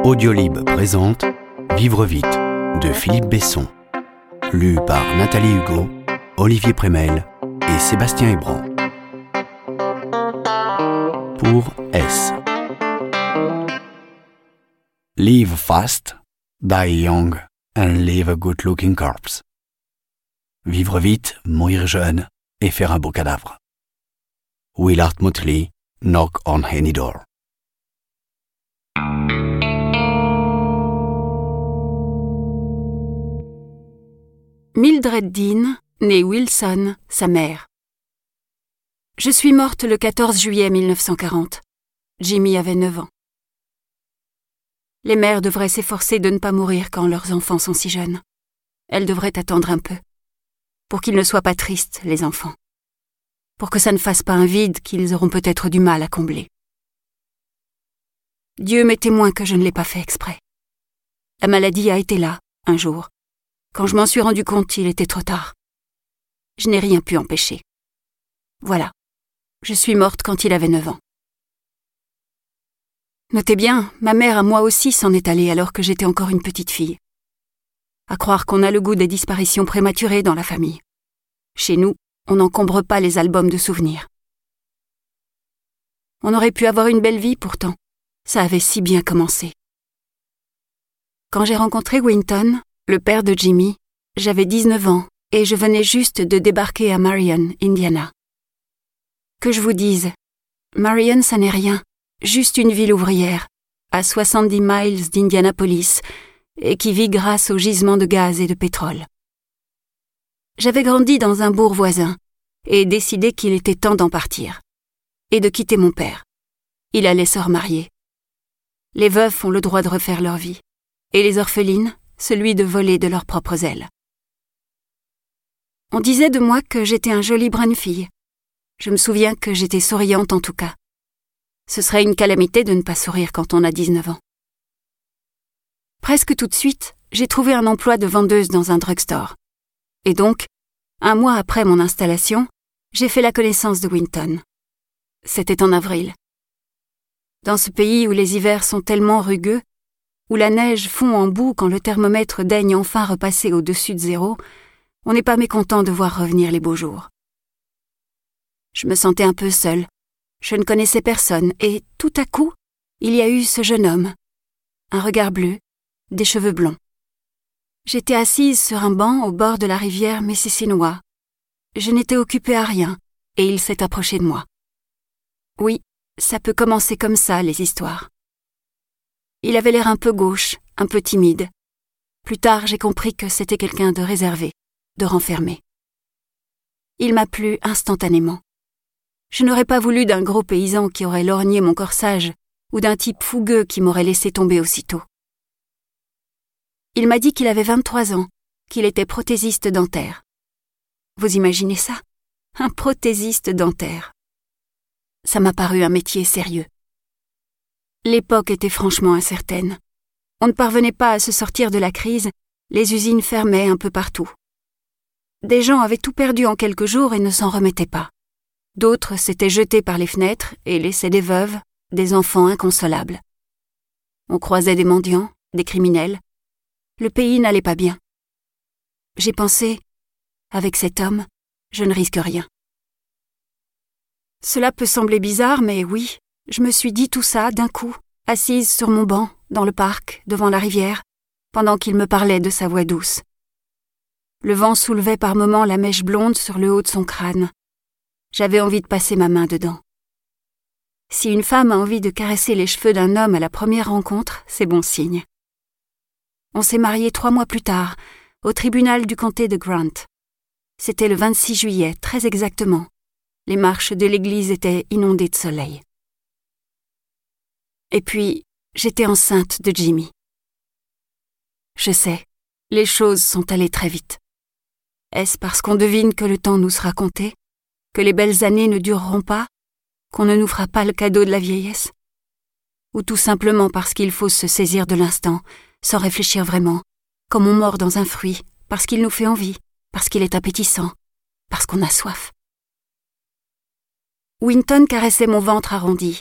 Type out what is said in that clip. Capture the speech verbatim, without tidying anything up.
Audiolib présente Vivre vite de Philippe Besson, lu par Nathalie Hugo, Olivier Prémel et Sébastien Hébran. Pour S. Live fast, die young and leave a good-looking corpse. Vivre vite, mourir jeune et faire un beau cadavre. Willard Motley, Knock on Any Door. Mildred Dean, née Wilson, sa mère. Je suis morte le quatorze juillet mille neuf cent quarante. Jimmy avait neuf ans. Les mères devraient s'efforcer de ne pas mourir quand leurs enfants sont si jeunes. Elles devraient attendre un peu, pour qu'ils ne soient pas tristes, les enfants, pour que ça ne fasse pas un vide qu'ils auront peut-être du mal à combler. Dieu m'est témoin que je ne l'ai pas fait exprès. La maladie a été là, un jour. Quand je m'en suis rendu compte, il était trop tard. Je n'ai rien pu empêcher. Voilà, je suis morte quand il avait neuf ans. Notez bien, ma mère à moi aussi s'en est allée alors que j'étais encore une petite fille. À croire qu'on a le goût des disparitions prématurées dans la famille. Chez nous, on n'encombre pas les albums de souvenirs. On aurait pu avoir une belle vie pourtant. Ça avait si bien commencé. Quand j'ai rencontré Winton, le père de Jimmy, j'avais dix-neuf ans et je venais juste de débarquer à Marion, Indiana. Que je vous dise, Marion, ça n'est rien, juste une ville ouvrière, à soixante-dix miles d'Indianapolis, et qui vit grâce aux gisements de gaz et de pétrole. J'avais grandi dans un bourg voisin et décidé qu'il était temps d'en partir, et de quitter mon père. Il allait se remarier. Les veufs ont le droit de refaire leur vie, et les orphelines, celui de voler de leurs propres ailes. On disait de moi que j'étais un joli brin de fille. Je me souviens que j'étais souriante en tout cas. Ce serait une calamité de ne pas sourire quand on a dix-neuf ans. Presque tout de suite, j'ai trouvé un emploi de vendeuse dans un drugstore. Et donc, un mois après mon installation, j'ai fait la connaissance de Winton. C'était en avril. Dans ce pays où les hivers sont tellement rugueux, où la neige fond en boue quand le thermomètre daigne enfin repasser au-dessus de zéro, on n'est pas mécontent de voir revenir les beaux jours. Je me sentais un peu seule, je ne connaissais personne, et tout à coup, il y a eu ce jeune homme, un regard bleu, des cheveux blonds. J'étais assise sur un banc au bord de la rivière Mississinois. Je n'étais occupée à rien, et il s'est approché de moi. Oui, ça peut commencer comme ça, les histoires. Il avait l'air un peu gauche, un peu timide. Plus tard, j'ai compris que c'était quelqu'un de réservé, de renfermé. Il m'a plu instantanément. Je n'aurais pas voulu d'un gros paysan qui aurait lorgné mon corsage ou d'un type fougueux qui m'aurait laissé tomber aussitôt. Il m'a dit qu'il avait vingt-trois ans, qu'il était prothésiste dentaire. Vous imaginez ça? Un prothésiste dentaire. Ça m'a paru un métier sérieux. L'époque était franchement incertaine. On ne parvenait pas à se sortir de la crise, les usines fermaient un peu partout. Des gens avaient tout perdu en quelques jours et ne s'en remettaient pas. D'autres s'étaient jetés par les fenêtres et laissaient des veuves, des enfants inconsolables. On croisait des mendiants, des criminels. Le pays n'allait pas bien. J'ai pensé, avec cet homme, je ne risque rien. Cela peut sembler bizarre, mais oui, je me suis dit tout ça d'un coup, assise sur mon banc, dans le parc, devant la rivière, pendant qu'il me parlait de sa voix douce. Le vent soulevait par moments la mèche blonde sur le haut de son crâne. J'avais envie de passer ma main dedans. Si une femme a envie de caresser les cheveux d'un homme à la première rencontre, c'est bon signe. On s'est mariés trois mois plus tard, au tribunal du comté de Grant. C'était le vingt-six juillet, très exactement. Les marches de l'église étaient inondées de soleil. Et puis, j'étais enceinte de Jimmy. Je sais, les choses sont allées très vite. Est-ce parce qu'on devine que le temps nous sera compté, que les belles années ne dureront pas, qu'on ne nous fera pas le cadeau de la vieillesse? Ou tout simplement parce qu'il faut se saisir de l'instant, sans réfléchir vraiment, comme on mord dans un fruit, parce qu'il nous fait envie, parce qu'il est appétissant, parce qu'on a soif? Winton caressait mon ventre arrondi,